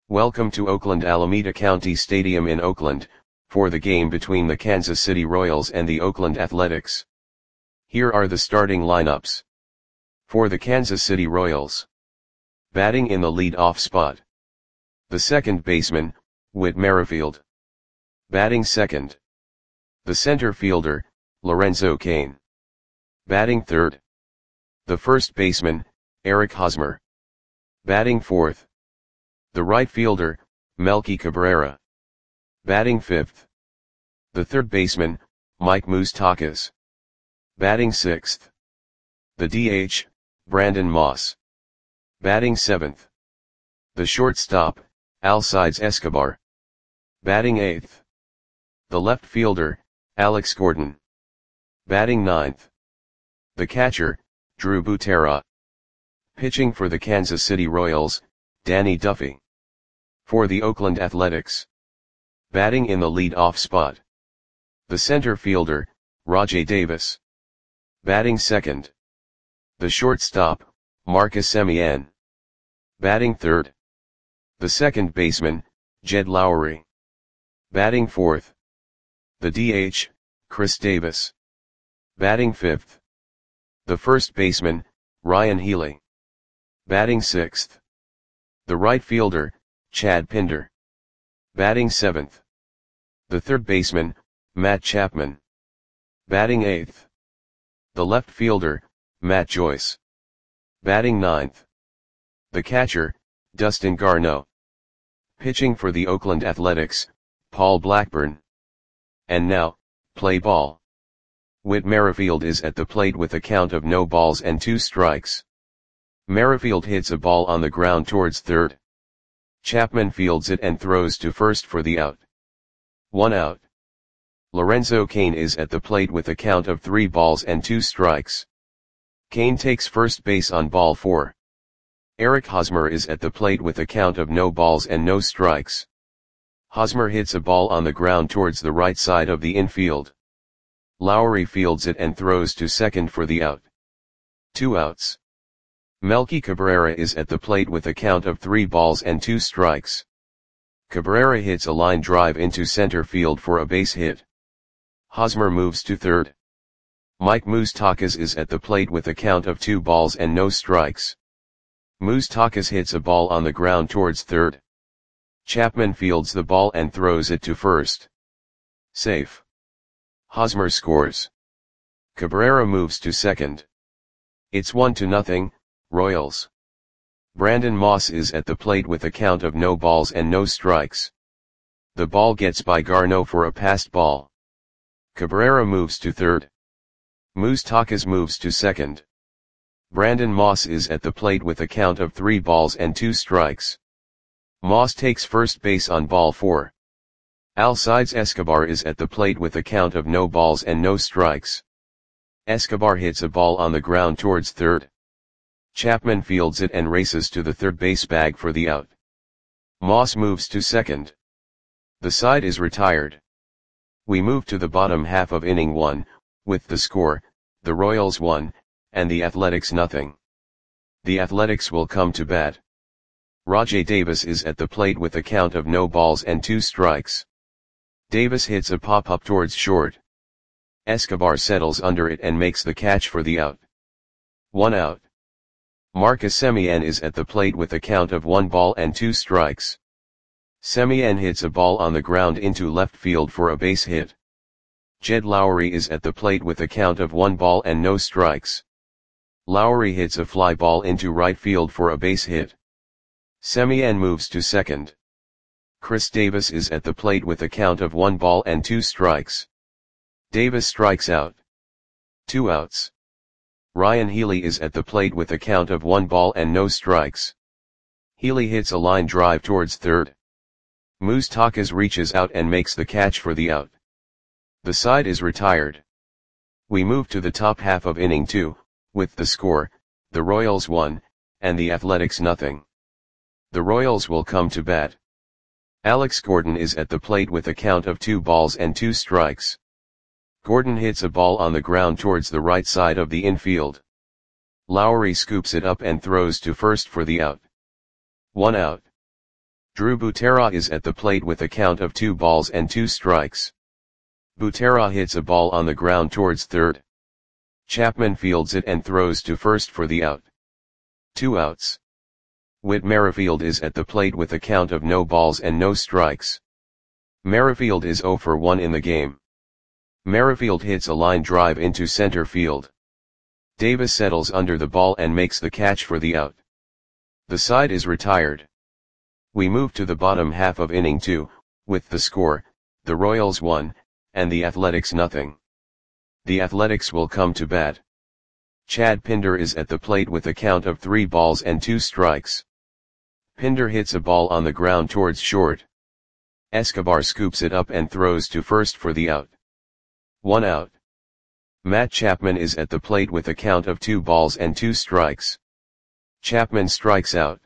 Welcome to Oakland Alameda County Stadium in Oakland, for the game between the Kansas City Royals and the Oakland Athletics. Here are the starting lineups. For the Kansas City Royals. Batting in the lead-off spot. The second baseman, Whit Merrifield. Batting second. The center fielder, Lorenzo Cain. Batting third. The first baseman, Eric Hosmer. Batting fourth. The right fielder, Melky Cabrera. Batting fifth. The third baseman, Mike Moustakas. Batting sixth. The DH, Brandon Moss. Batting seventh. The shortstop, Alcides Escobar. Batting eighth. The left fielder, Alex Gordon. Batting ninth. The catcher, Drew Butera. Pitching for the Kansas City Royals, Danny Duffy. For the Oakland Athletics. Batting in the lead-off spot. The center fielder, Rajai Davis. Batting second. The shortstop, Marcus Semien. Batting third. The second baseman, Jed Lowrie. Batting fourth. The DH, Chris Davis. Batting fifth. The first baseman, Ryan Healy. Batting sixth. The right fielder, Chad Pinder. Batting seventh. The third baseman, Matt Chapman. Batting eighth. The left fielder, Matt Joyce. Batting ninth. The catcher, Dustin Garneau. Pitching for the Oakland Athletics, Paul Blackburn. And now, play ball. Whit Merrifield is at the plate with a count of no balls and 2 strikes. Merrifield hits a ball on the ground towards third. Chapman fields it and throws to first for the out. 1 out. Lorenzo Cain is at the plate with a count of 3 balls and 2 strikes. Cain takes first base on ball 4. Eric Hosmer is at the plate with a count of no balls and no strikes. Hosmer hits a ball on the ground towards the right side of the infield. Lowrie fields it and throws to second for the out. 2 outs. Melky Cabrera is at the plate with a count of 3 balls and 2 strikes. Cabrera hits a line drive into center field for a base hit. Hosmer moves to third. Mike Moustakas is at the plate with a count of 2 balls and no strikes. Moustakas hits a ball on the ground towards third. Chapman fields the ball and throws it to first. Safe. Hosmer scores. Cabrera moves to second. It's 1-0, Royals. Brandon Moss is at the plate with a count of no balls and no strikes. The ball gets by Garneau for a passed ball. Cabrera moves to third. Moustakas moves to second. Brandon Moss is at the plate with a count of 3 balls and 2 strikes. Moss takes first base on ball 4. Alcides Escobar is at the plate with a count of no balls and no strikes. Escobar hits a ball on the ground towards third. Chapman fields it and races to the third base bag for the out. Moss moves to second. The side is retired. We move to the bottom half of inning 1, with the score, the Royals 1, and the Athletics 0. The Athletics will come to bat. Rajai Davis is at the plate with a count of no balls and 2 strikes. Davis hits a pop-up towards short. Escobar settles under it and makes the catch for the out. 1 out. Marcus Semien is at the plate with a count of 1 ball and 2 strikes. Semien hits a ball on the ground into left field for a base hit. Jed Lowrie is at the plate with a count of 1 ball and no strikes. Lowrie hits a fly ball into right field for a base hit. Semien moves to second. Chris Davis is at the plate with a count of 1 ball and 2 strikes. Davis strikes out. 2 outs. Ryan Healy is at the plate with a count of 1 ball and no strikes. Healy hits a line drive towards third. Moustakas reaches out and makes the catch for the out. The side is retired. We move to the top half of inning 2, with the score, the Royals 1, and the Athletics 0. The Royals will come to bat. Alex Gordon is at the plate with a count of 2 balls and 2 strikes. Gordon hits a ball on the ground towards the right side of the infield. Lowrie scoops it up and throws to first for the out. 1 out. Drew Butera is at the plate with a count of 2 balls and 2 strikes. Butera hits a ball on the ground towards third. Chapman fields it and throws to first for the out. 2 outs. Whit Merrifield is at the plate with a count of no balls and no strikes. Merrifield is 0 for 1 in the game. Merrifield hits a line drive into center field. Davis settles under the ball and makes the catch for the out. The side is retired. We move to the bottom half of inning 2, with the score, the Royals 1, and the Athletics nothing. The Athletics will come to bat. Chad Pinder is at the plate with a count of 3 balls and 2 strikes. Pinder hits a ball on the ground towards short. Escobar scoops it up and throws to first for the out. 1 out. Matt Chapman is at the plate with a count of 2 balls and 2 strikes. Chapman strikes out.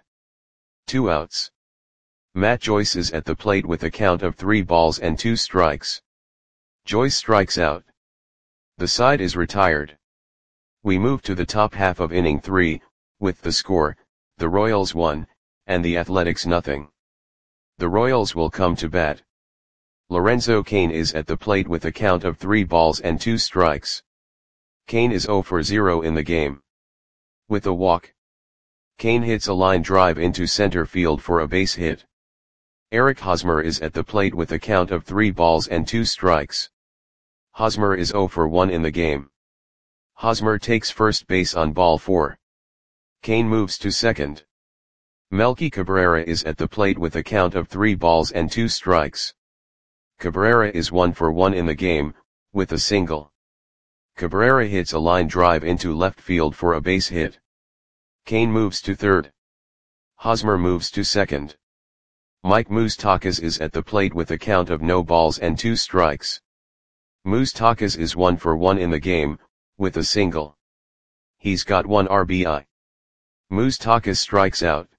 2 outs. Matt Joyce is at the plate with a count of 3 balls and 2 strikes. Joyce strikes out. The side is retired. We move to the top half of inning 3, with the score, the Royals 1, and the Athletics nothing. The Royals will come to bat. Lorenzo Cain is at the plate with a count of 3 balls and 2 strikes. Cain is 0 for 0 in the game. With a walk, Cain hits a line drive into center field for a base hit. Eric Hosmer is at the plate with a count of 3 balls and 2 strikes. Hosmer is 0 for 1 in the game. Hosmer takes first base on ball 4. Cain moves to second. Melky Cabrera is at the plate with a count of 3 balls and 2 strikes. Cabrera is 1 for 1 in the game, with a single. Cabrera hits a line drive into left field for a base hit. Cain moves to third. Hosmer moves to second. Mike Moustakas is at the plate with a count of no balls and 2 strikes. Moustakas is 1 for 1 in the game, with a single. He's got 1 RBI. Moustakas strikes out.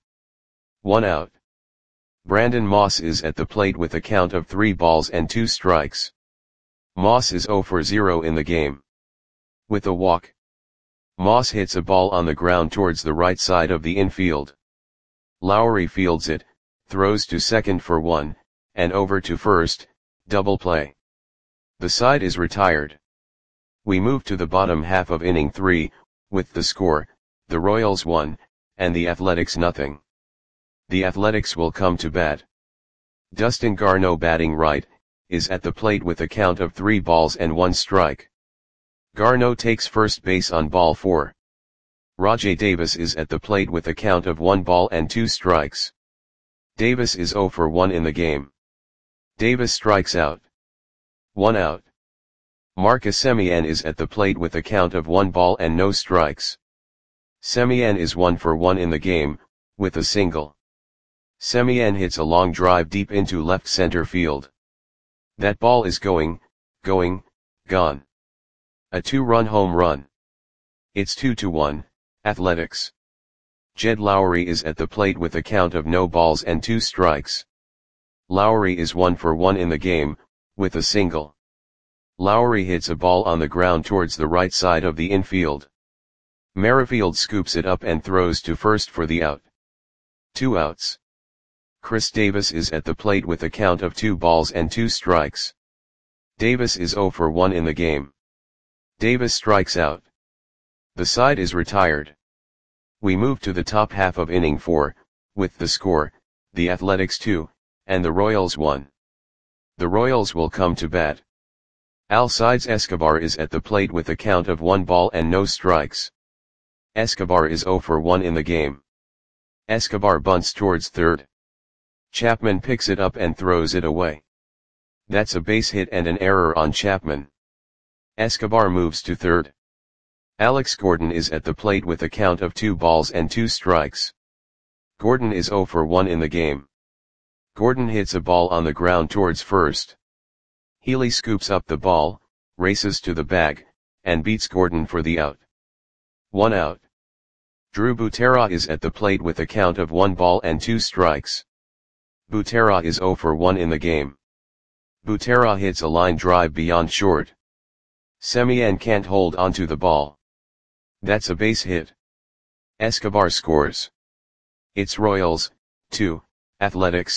1 out. Brandon Moss is at the plate with a count of 3 balls and 2 strikes. Moss is 0 for 0 in the game. With a walk, Moss hits a ball on the ground towards the right side of the infield. Lowry fields it, throws to second for 1, and over to first, double play. The side is retired. We move to the bottom half of inning 3, with the score, the Royals 1, and the Athletics nothing. The Athletics will come to bat. Dustin Garneau, batting right, is at the plate with a count of 3 balls and 1 strike. Garneau takes first base on ball 4. Rajai Davis is at the plate with a count of 1 ball and 2 strikes. Davis is 0 for 1 in the game. Davis strikes out. 1 out. Marcus Semien is at the plate with a count of 1 ball and no strikes. Semien is 1 for 1 in the game, with a single. Semien hits a long drive deep into left center field. That ball is gone. A 2-run home run. It's 2-1, Athletics. Jed Lowry is at the plate with a count of no balls and 2 strikes. Lowry is 1 for 1 in the game, with a single. Lowry hits a ball on the ground towards the right side of the infield. Merrifield scoops it up and throws to first for the out. 2 outs. Chris Davis is at the plate with a count of 2 balls and 2 strikes. Davis is 0 for 1 in the game. Davis strikes out. The side is retired. We move to the top half of inning 4, with the score, the Athletics 2, and the Royals 1. The Royals will come to bat. Alcides Escobar is at the plate with a count of 1 ball and no strikes. Escobar is 0 for 1 in the game. Escobar bunts towards third. Chapman picks it up and throws it away. That's a base hit and an error on Chapman. Escobar moves to third. Alex Gordon is at the plate with a count of 2 balls and 2 strikes. Gordon is 0 for 1 in the game. Gordon hits a ball on the ground towards first. Healy scoops up the ball, races to the bag, and beats Gordon for the out. 1 out. Drew Butera is at the plate with a count of 1 ball and 2 strikes. Butera is 0 for 1 in the game. Butera hits a line drive beyond short. Semien can't hold onto the ball. That's a base hit. Escobar scores. It's Royals 2, Athletics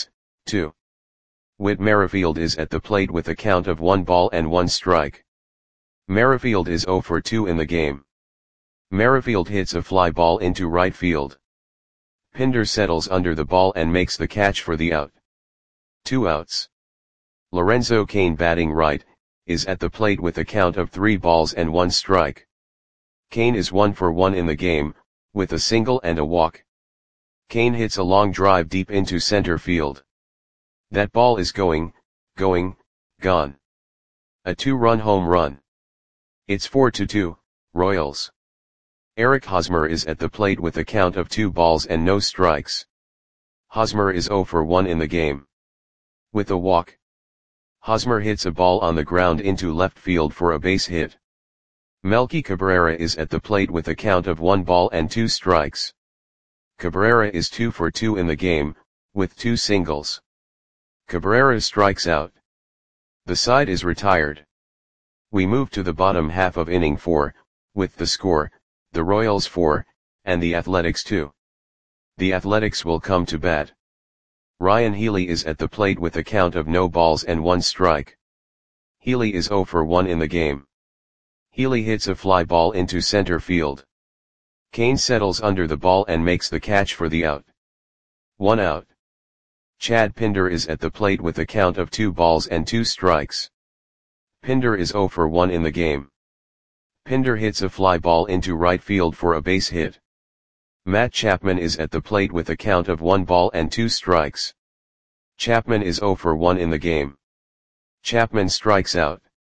2. Whit Merrifield is at the plate with a count of 1 ball and 1 strike. Merrifield is 0 for 2 in the game. Merrifield hits a fly ball into right field. Pinder settles under the ball and makes the catch for the out. 2 outs. Lorenzo Cain, batting right, is at the plate with a count of 3 balls and 1 strike. Cain is 1 for 1 in the game, with a single and a walk. Cain hits a long drive deep into center field. That ball is gone. A 2-run home run. It's 4-2, Royals. Eric Hosmer is at the plate with a count of 2 balls and no strikes. Hosmer is 0 for 1 in the game. With a walk. Hosmer hits a ball on the ground into left field for a base hit. Melky Cabrera is at the plate with a count of 1 ball and 2 strikes. Cabrera is 2 for 2 in the game, with 2 singles. Cabrera strikes out. The side is retired. We move to the bottom half of inning 4, with the score, the Royals 4, and the Athletics 2. The Athletics will come to bat. Ryan Healy is at the plate with a count of no balls and 1 strike. Healy is 0 for 1 in the game. Healy hits a fly ball into center field. Cain settles under the ball and makes the catch for the out. 1 out. Chad Pinder is at the plate with a count of 2 balls and 2 strikes. Pinder is 0 for 1 in the game. Pinder hits a fly ball into right field for a base hit. Matt Chapman is at the plate with a count of 1 ball and 2 strikes. Chapman is 0 for 1 in the game. Chapman strikes out.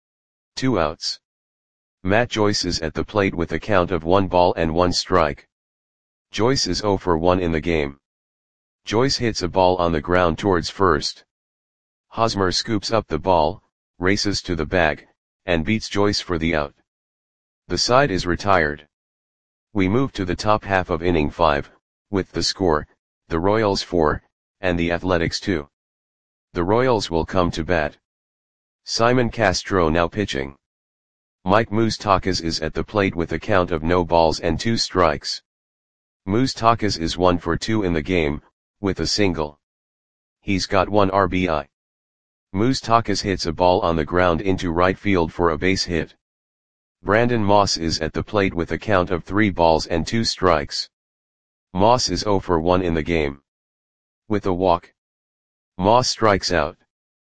2 outs. Matt Joyce is at the plate with a count of 1 ball and 1 strike. Joyce is 0 for 1 in the game. Joyce hits a ball on the ground towards first. Hosmer scoops up the ball, races to the bag, and beats Joyce for the out. The side is retired. We move to the top half of inning 5, with the score, the Royals 4, and the Athletics 2. The Royals will come to bat. Simon Castro now pitching. Mike Moustakas is at the plate with a count of no balls and 2 strikes. Moustakas is 1 for 2 in the game, with a single. He's got 1 RBI. Moustakas hits a ball on the ground into right field for a base hit. Brandon Moss is at the plate with a count of 3 balls and 2 strikes. Moss is 0 for 1 in the game. With a walk. Moss strikes out.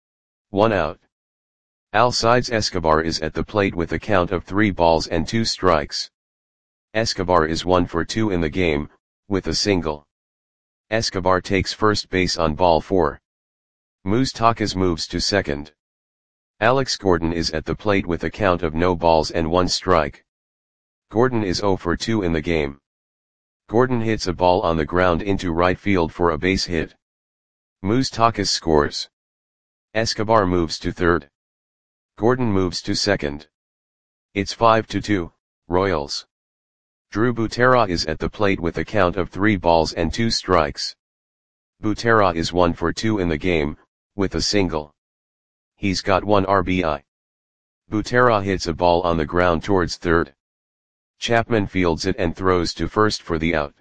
1 out. Alcides Escobar is at the plate with a count of 3 balls and 2 strikes. Escobar is 1 for 2 in the game, with a single. Escobar takes first base on ball 4. Moustakas moves to second. Alex Gordon is at the plate with a count of no balls and 1 strike. Gordon is 0 for 2 in the game. Gordon hits a ball on the ground into right field for a base hit. Moustakas scores. Escobar moves to third. Gordon moves to second. It's 5-2, Royals. Drew Butera is at the plate with a count of 3 balls and 2 strikes. Butera is 1 for 2 in the game, with a single. He's got 1 RBI. Butera hits a ball on the ground towards third. Chapman fields it and throws to first for the out.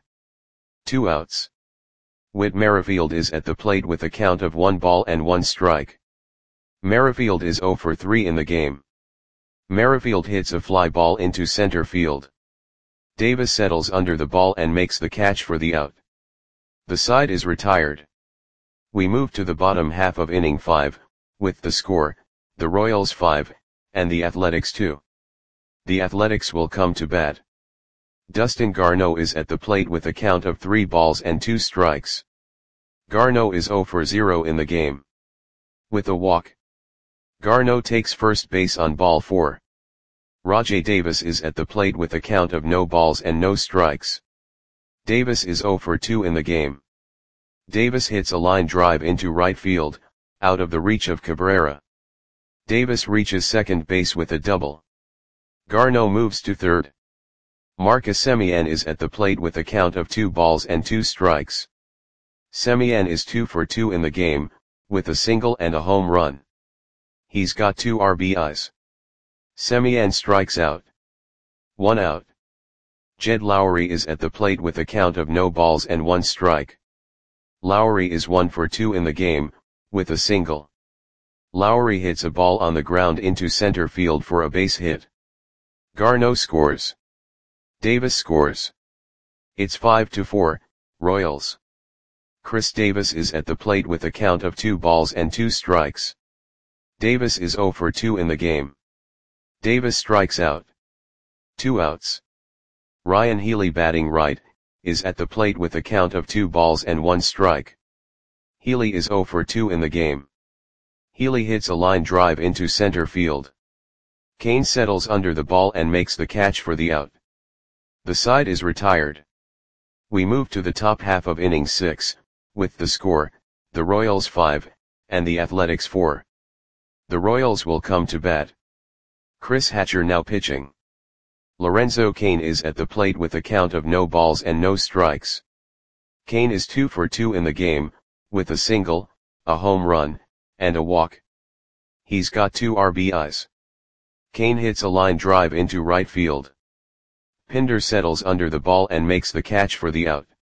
2 outs. Whit Merrifield is at the plate with a count of 1 ball and 1 strike. Merrifield is 0 for 3 in the game. Merrifield hits a fly ball into center field. Davis settles under the ball and makes the catch for the out. The side is retired. We move to the bottom half of inning 5, with the score, the Royals 5, and the Athletics 2. The Athletics will come to bat. Dustin Garneau is at the plate with a count of 3 balls and 2 strikes. Garneau is 0 for 0 in the game. With a walk. Garneau takes first base on ball 4. Rajai Davis is at the plate with a count of no balls and no strikes. Davis is 0 for 2 in the game. Davis hits a line drive into right field, out of the reach of Cabrera. Davis reaches second base with a double. Garneau moves to third. Marcus Semien is at the plate with a count of 2 balls and 2 strikes. Semien is 2 for 2 in the game, with a single and a home run. He's got 2 RBIs. Semien strikes out. 1 out. Jed Lowry is at the plate with a count of no balls and 1 strike. Lowry is 1 for 2 in the game, with a single. Lowry hits a ball on the ground into center field for a base hit. Garneau scores. Davis scores. It's 5-4, Royals. Chris Davis is at the plate with a count of 2 balls and 2 strikes. Davis is 0 for 2 in the game. Davis strikes out. 2 outs. Ryan Healy, batting right, is at the plate with a count of 2 balls and 1 strike. Healy is 0 for 2 in the game. Healy hits a line drive into center field. Kane settles under the ball and makes the catch for the out. The side is retired. We move to the top half of inning 6, with the score, the Royals 5, and the Athletics 4. The Royals will come to bat. Chris Hatcher now pitching. Lorenzo Cain is at the plate with a count of no balls and no strikes. Cain is 2 for 2 in the game, with a single, a home run, and a walk. He's got 2 RBIs. Cain hits a line drive into right field. Pinder settles under the ball and makes the catch for the out.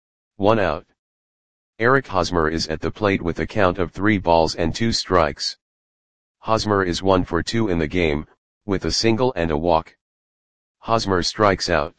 1 out. Eric Hosmer is at the plate with a count of 3 balls and 2 strikes. Hosmer is 1 for 2 in the game, with a single and a walk. Hosmer strikes out.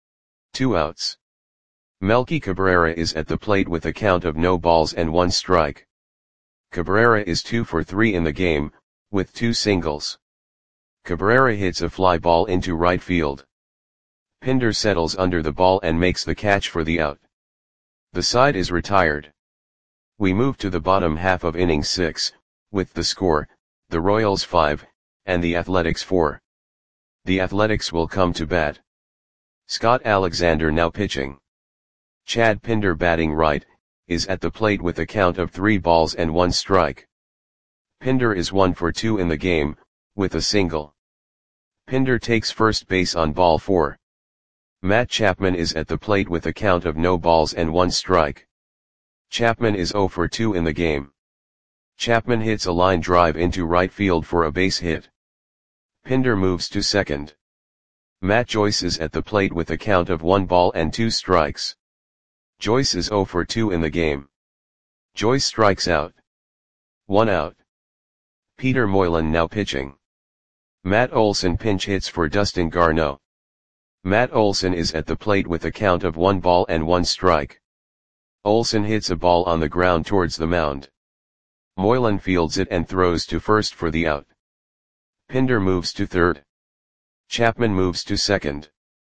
2 outs. Melky Cabrera is at the plate with a count of no balls and 1 strike. Cabrera is 2 for 3 in the game, with 2 singles. Cabrera hits a fly ball into right field. Pinder settles under the ball and makes the catch for the out. The side is retired. We move to the bottom half of inning 6, with the score, the Royals 5, and the Athletics 4. The Athletics will come to bat. Scott Alexander now pitching. Chad Pinder, batting right, is at the plate with a count of 3 balls and 1 strike. Pinder is 1 for 2 in the game, with a single. Pinder takes first base on ball 4. Matt Chapman is at the plate with a count of no balls and 1 strike. Chapman is 0 for 2 in the game. Chapman hits a line drive into right field for a base hit. Pinder moves to second. Matt Joyce is at the plate with a count of 1 ball and 2 strikes. Joyce is 0 for 2 in the game. Joyce strikes out. 1 out. Peter Moylan now pitching. Matt Olson pinch hits for Dustin Garneau. Matt Olson is at the plate with a count of 1 ball and 1 strike. Olson hits a ball on the ground towards the mound. Moylan fields it and throws to first for the out. Pinder moves to third. Chapman moves to second.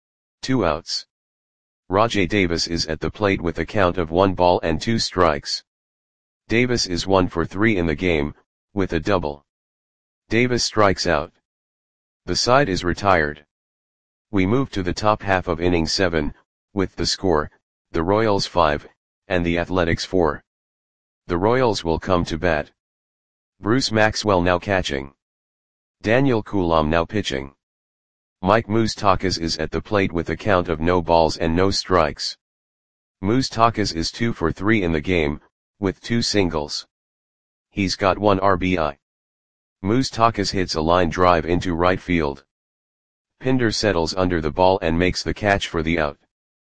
2 outs. Rajai Davis is at the plate with a count of 1 ball and 2 strikes. Davis is 1 for 3 in the game, with a double. Davis strikes out. The side is retired. We move to the top half of inning 7, with the score, the Royals 5, and the Athletics 4. The Royals will come to bat. Bruce Maxwell now catching. Daniel Coulombe now pitching. Mike Moustakas is at the plate with a count of no balls and no strikes. Moustakas is 2 for 3 in the game, with 2 singles. He's got 1 RBI. Moustakas hits a line drive into right field. Pinder settles under the ball and makes the catch for the out.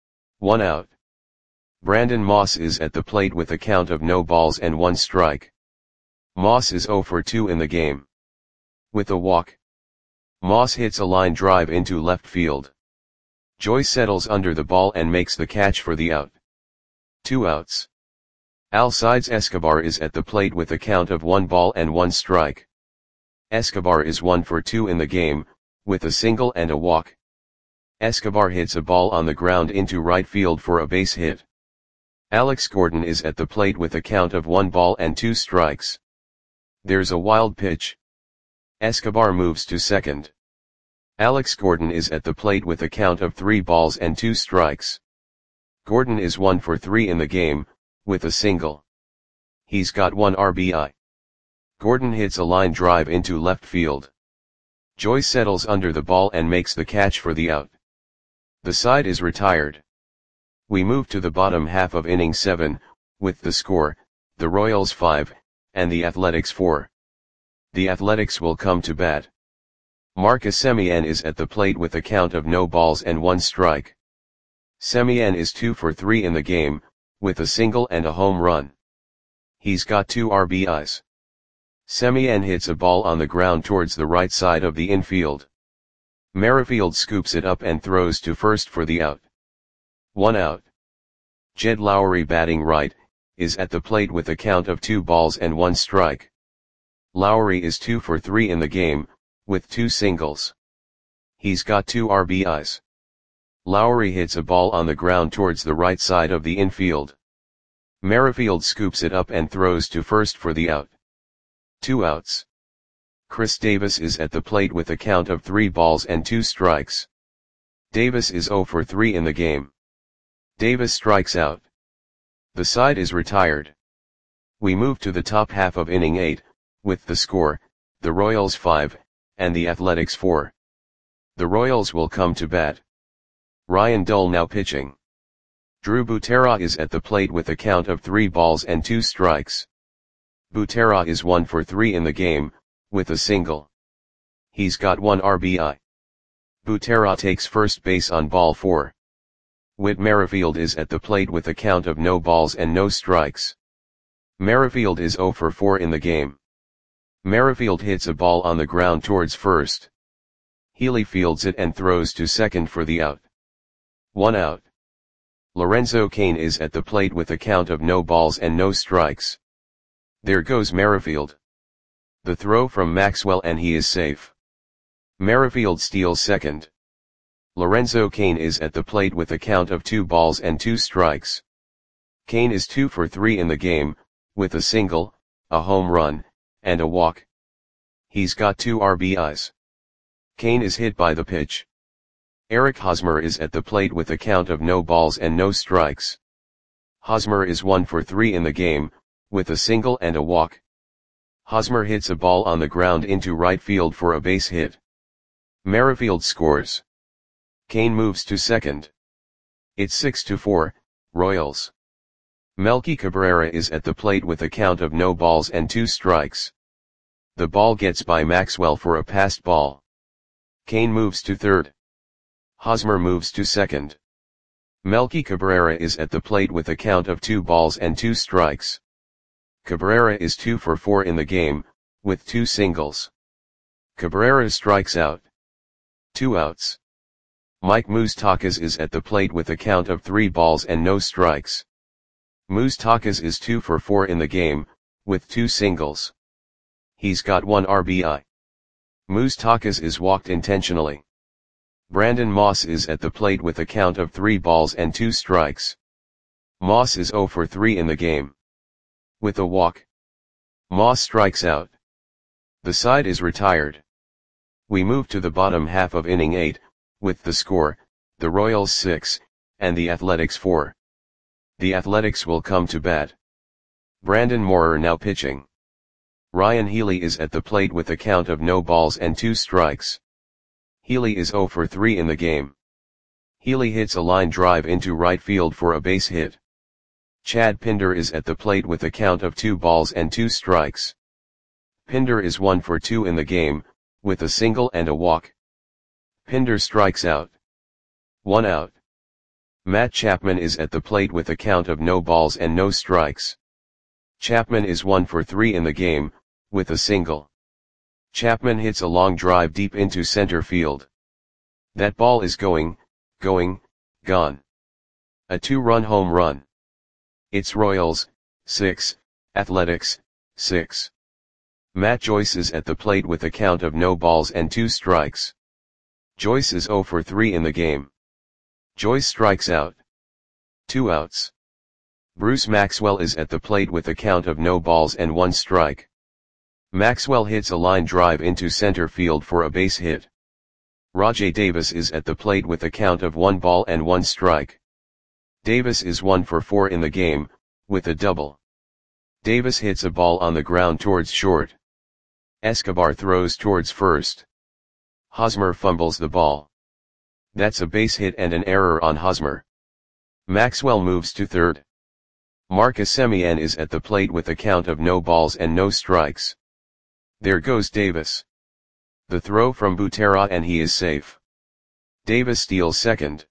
1 out. Brandon Moss is at the plate with a count of no balls and 1 strike. Moss is 0 for 2 in the game. With a walk. Moss hits a line drive into left field. Joyce settles under the ball and makes the catch for the out. 2 outs. Alcides Escobar is at the plate with a count of 1 ball and 1 strike. Escobar is 1 for 2 in the game, with a single and a walk. Escobar hits a ball on the ground into right field for a base hit. Alex Gordon is at the plate with a count of 1 ball and 2 strikes. There's a wild pitch. Escobar moves to second. Alex Gordon is at the plate with a count of 3 balls and 2 strikes. Gordon is 1 for 3 in the game, with a single. He's got 1 RBI. Gordon hits a line drive into left field. Joyce settles under the ball and makes the catch for the out. The side is retired. We move to the bottom half of inning 7, with the score, the Royals 5, and the Athletics 4. The Athletics will come to bat. Marcus Semien is at the plate with a count of no balls and 1 strike. Semien is 2 for 3 in the game, with a single and a home run. He's got 2 RBIs. Semien hits a ball on the ground towards the right side of the infield. Merrifield scoops it up and throws to first for the out. 1 out. Jed Lowry, batting right, is at the plate with a count of 2 balls and 1 strike. Lowry is 2 for 3 in the game, with 2 singles. He's got 2 RBIs. Lowry hits a ball on the ground towards the right side of the infield. Merrifield scoops it up and throws to first for the out. 2 outs. Chris Davis is at the plate with a count of 3 balls and 2 strikes. Davis is 0 for 3 in the game. Davis strikes out. The side is retired. We move to the top half of inning 8, with the score, the Royals 5, and the Athletics 4. The Royals will come to bat. Ryan Dull now pitching. Drew Butera is at the plate with a count of 3 balls and 2 strikes. Butera is 1 for 3 in the game, with a single. He's got 1 RBI. Butera takes first base on ball 4. Whit Merrifield is at the plate with a count of no balls and no strikes. Merrifield is 0 for 4 in the game. Merrifield hits a ball on the ground towards first. Healy fields it and throws to second for the out. 1 out. Lorenzo Cain is at the plate with a count of no balls and no strikes. There goes Merrifield. The throw from Maxwell and he is safe. Merrifield steals second. Lorenzo Cain is at the plate with a count of 2 balls and 2 strikes. Cain is 2 for 3 in the game, with a single, a home run, and a walk. He's got 2 RBIs. Cain is hit by the pitch. Eric Hosmer is at the plate with a count of no balls and no strikes. Hosmer is 1 for 3 in the game, with a single and a walk. Hosmer hits a ball on the ground into right field for a base hit. Merrifield scores. Cain moves to second. It's 6-4, Royals. Melky Cabrera is at the plate with a count of no balls and 2 strikes. The ball gets by Maxwell for a passed ball. Cain moves to third. Hosmer moves to second. Melky Cabrera is at the plate with a count of 2 balls and 2 strikes. Cabrera is 2 for 4 in the game, with 2 singles. Cabrera strikes out. 2 outs. Mike Moustakas is at the plate with a count of 3 balls and no strikes. Moustakas is 2 for 4 in the game, with 2 singles. He's got 1 RBI. Moustakas is walked intentionally. Brandon Moss is at the plate with a count of 3 balls and 2 strikes. Moss is 0 for 3 in the game. With a walk. Moss strikes out. The side is retired. We move to the bottom half of inning 8, with the score, the Royals 6, and the Athletics 4. The Athletics will come to bat. Brandon Moorer now pitching. Ryan Healy is at the plate with a count of no balls and 2 strikes. Healy is 0 for 3 in the game. Healy hits a line drive into right field for a base hit. Chad Pinder is at the plate with a count of 2 balls and 2 strikes. Pinder is 1 for 2 in the game, with a single and a walk. Pinder strikes out. 1 out. Matt Chapman is at the plate with a count of no balls and no strikes. Chapman is 1 for 3 in the game, with a single. Chapman hits a long drive deep into center field. That ball is gone. A 2-run home run. It's Royals, 6, Athletics, 6. Matt Joyce is at the plate with a count of no balls and 2 strikes. Joyce is 0 for 3 in the game. Joyce strikes out. 2 outs. Bruce Maxwell is at the plate with a count of no balls and 1 strike. Maxwell hits a line drive into center field for a base hit. Rajai Davis is at the plate with a count of 1 ball and 1 strike. Davis is 1 for 4 in the game, with a double. Davis hits a ball on the ground towards short. Escobar throws towards first. Hosmer fumbles the ball. That's a base hit and an error on Hosmer. Maxwell moves to third. Marcus Semien is at the plate with a count of no balls and no strikes. There goes Davis. The throw from Butera and he is safe. Davis steals second.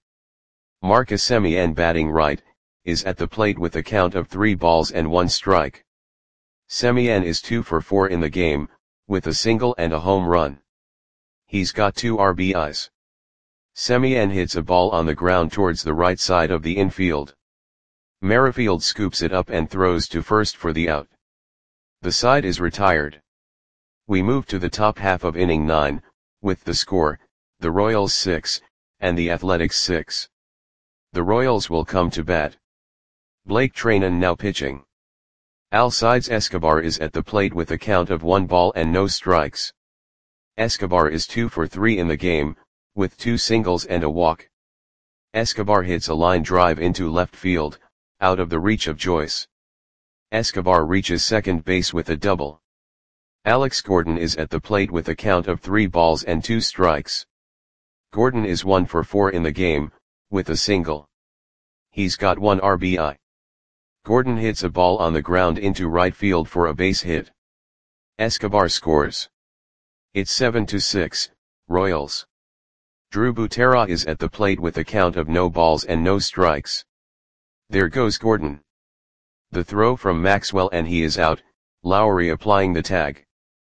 Marcus Semien, batting right, is at the plate with a count of 3 balls and 1 strike. Semien is 2 for 4 in the game, with a single and a home run. He's got 2 RBIs. Semien hits a ball on the ground towards the right side of the infield. Merrifield scoops it up and throws to first for the out. The side is retired. We move to the top half of inning 9, with the score, the Royals 6, and the Athletics 6. The Royals will come to bat. Blake Treinen now pitching. Alcides Escobar is at the plate with a count of 1 ball and no strikes. Escobar is 2 for 3 in the game, with 2 singles and a walk. Escobar hits a line drive into left field, out of the reach of Joyce. Escobar reaches second base with a double. Alex Gordon is at the plate with a count of 3 balls and 2 strikes. Gordon is 1 for 4 in the game, with a single. He's got 1 RBI. Gordon hits a ball on the ground into right field for a base hit. Escobar scores. It's 7-6, Royals. Drew Butera is at the plate with a count of no balls and no strikes. There goes Gordon. The throw from Maxwell and he is out, Lowry applying the tag.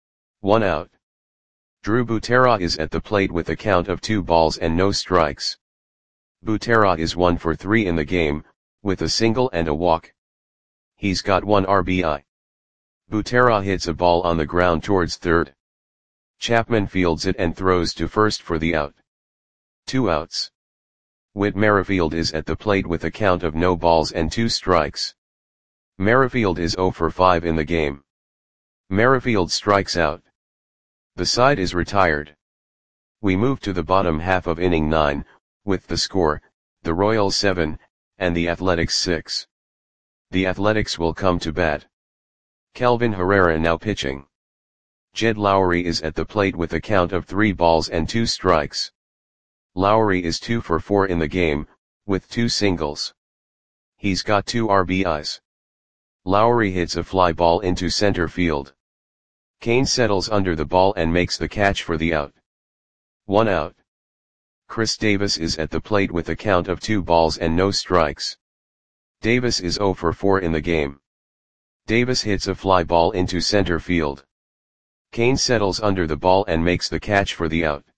1 out. Drew Butera is at the plate with a count of 2 balls and no strikes. Butera is 1 for 3 in the game, with a single and a walk. He's got 1 RBI. Butera hits a ball on the ground towards third. Chapman fields it and throws to first for the out. 2 outs. Whit Merrifield is at the plate with a count of no balls and 2 strikes. Merrifield is 0 for 5 in the game. Merrifield strikes out. The side is retired. We move to the bottom half of inning 9, with the score, the Royals 7, and the Athletics 6. The Athletics will come to bat. Kelvin Herrera now pitching. Jed Lowry is at the plate with a count of 3 balls and 2 strikes. Lowry is 2 for 4 in the game, with 2 singles. He's got 2 RBIs. Lowry hits a fly ball into center field. Kane settles under the ball and makes the catch for the out. 1 out. Chris Davis is at the plate with a count of 2 balls and no strikes. Davis is 0 for 4 in the game. Davis hits a fly ball into center field. Kane settles under the ball and makes the catch for the out.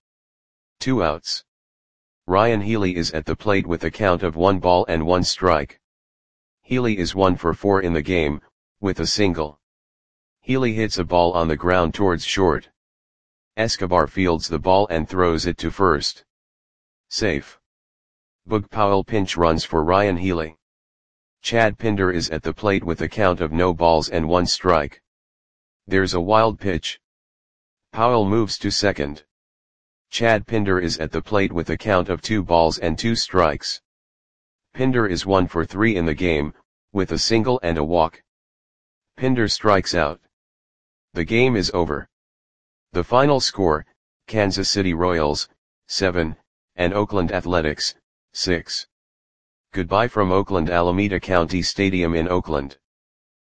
2 outs. Ryan Healy is at the plate with a count of 1 ball and 1 strike. Healy is 1 for 4 in the game, with a single. Healy hits a ball on the ground towards short. Escobar fields the ball and throws it to first. Safe. Boog Powell pinch runs for Ryan Healy. Chad Pinder is at the plate with a count of no balls and 1 strike. There's a wild pitch. Powell moves to second. Chad Pinder is at the plate with a count of 2 balls and 2 strikes. Pinder is 1 for 3 in the game, with a single and a walk. Pinder strikes out. The game is over. The final score, Kansas City Royals, 7, and Oakland Athletics, 6. Goodbye from Oakland Alameda County Stadium in Oakland.